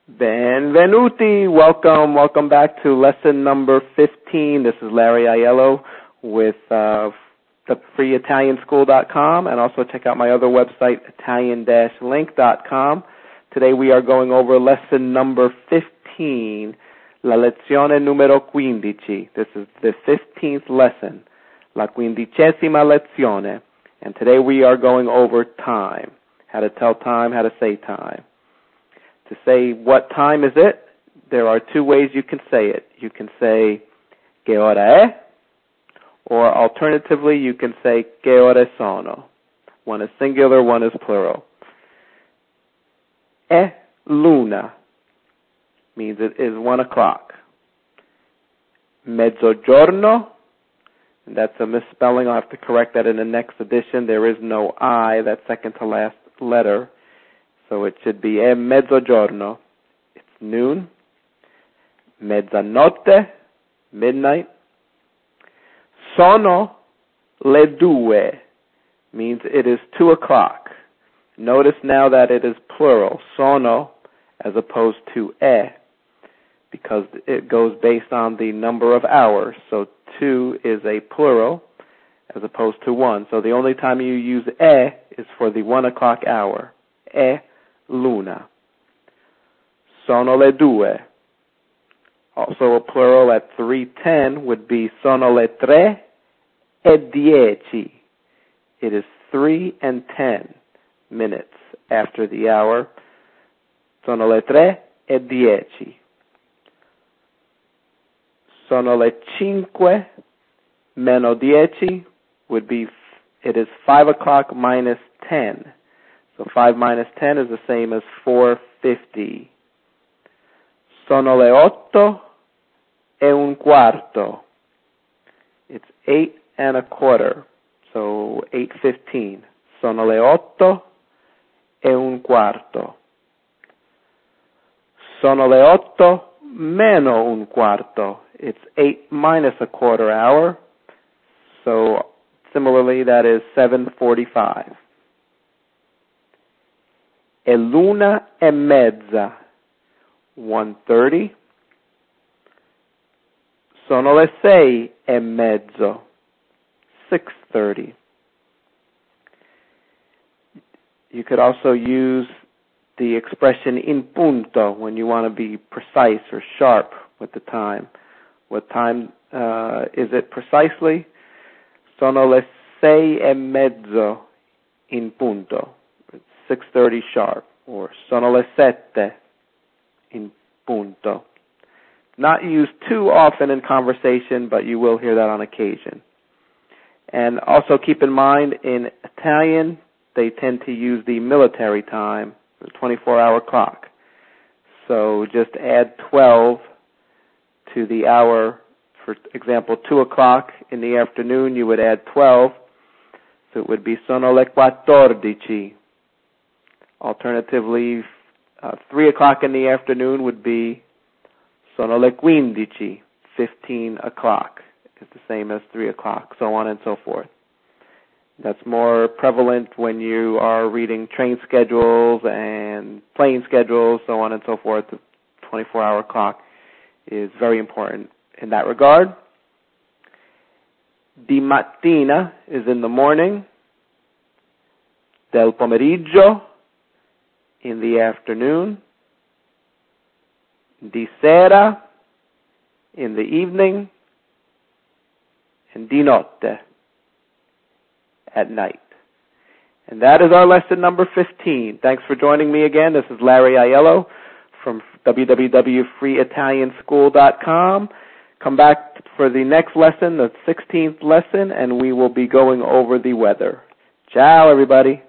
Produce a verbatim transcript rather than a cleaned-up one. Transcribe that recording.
Benvenuti. Welcome, welcome back to lesson number fifteen. This is Larry Aiello with uh, the free italian school dot com, and also check out my other website, italian dash link dot com. Today we are going over lesson number fifteen, la lezione numero quindici. This is the fifteenth lesson, la quindicesima lezione. And today we are going over time, how to tell time, how to say time. To say what time is it, there are two ways you can say it. You can say che ora è, or alternatively you can say che ore sono. One is singular, one is plural. È l'una means it is one o'clock. Mezzogiorno, and that's a misspelling. I'll have to correct that in the next edition. There is no I, that second to last letter. So it should be è mezzogiorno. It's noon. Mezzanotte, midnight. Sono le due means it is two o'clock. Notice now that it is plural, sono, as opposed to è, because it goes based on the number of hours. So two is a plural as opposed to one. So the only time you use è is for the one o'clock hour. È l'una. Sono le due. Also a plural at three ten would be sono le tre e dieci. It is three and ten minutes after the hour. Sono le tre e dieci. Sono le cinque meno dieci would be, it is five o'clock minus ten. So five minus ten is the same as four fifty. Sono le otto e un quarto. It's eight and a quarter. So eight fifteen. Sono le otto e un quarto. Sono le otto meno un quarto. It's eight minus a quarter hour. So similarly, that is seven forty-five. È l'una e mezza, one thirty. Sono le sei e mezzo, six thirty. You could also use the expression in punto when you want to be precise or sharp with the time. What time uh, is it precisely? Sono le sei e mezzo in punto. six thirty sharp, or sono le sette in punto. Not used too often in conversation, but you will hear that on occasion. And also keep in mind, in Italian, they tend to use the military time, the twenty-four hour clock. So just add twelve to the hour. For example, two o'clock in the afternoon, you would add twelve. So it would be sono le quattordici. Alternatively, uh, three o'clock in the afternoon would be sono le quindici, fifteen o'clock. It's the same as three o'clock, so on and so forth. That's more prevalent when you are reading train schedules and plane schedules, so on and so forth. The twenty-four hour clock is very important in that regard. Di mattina is in the morning. Del pomeriggio, in the afternoon. Di sera, in the evening. And di notte, at night. And that is our lesson number fifteen. Thanks for joining me again. This is Larry Aiello from w w w dot free italian school dot com. Come back for the next lesson, the sixteenth lesson, and we will be going over the weather. Ciao, everybody.